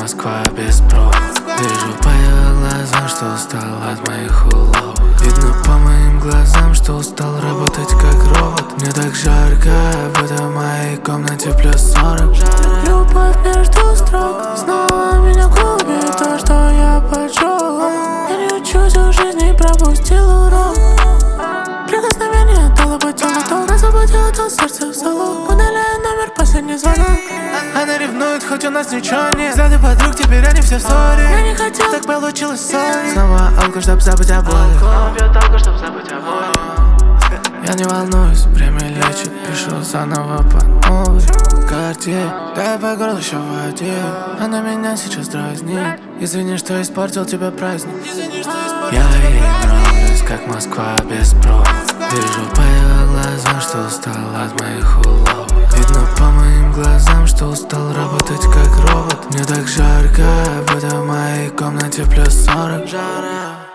Москва без проб. Вижу по ее глазам, что устал от моих уловок. Видно по моим глазам, что устал работать как робот. Мне так жарко, будто в моей комнате плюс 40. Любовь между строк снова меня губит то, что я почел. Я не учусь в жизни, пропустил урок. Прикосновение дало по телу, то разобудило, то сердце в залог. Удаляю номер, последний звонок. Она ревнует, хоть у нас ничего нет. Взгляды подруг, теперь они все в ссоре. Я не хотел, Так получилось, сори. Снова алко, чтоб забыть о боли. Снова пьет алко, чтоб забыть о боли. Я не волнуюсь, время лечит, пишу заново по новой карте. Дай по горло еще в воде, она меня сейчас дразнит. Извини, что испортил тебе праздник. Я ей нравлюсь, как Москва без проб. Вижу по ее глазам, что устал от моих уловок. Видно по моим глазам, что устал работать как робот. Мне так жарко, будто в моей комнате плюс 40. Жара.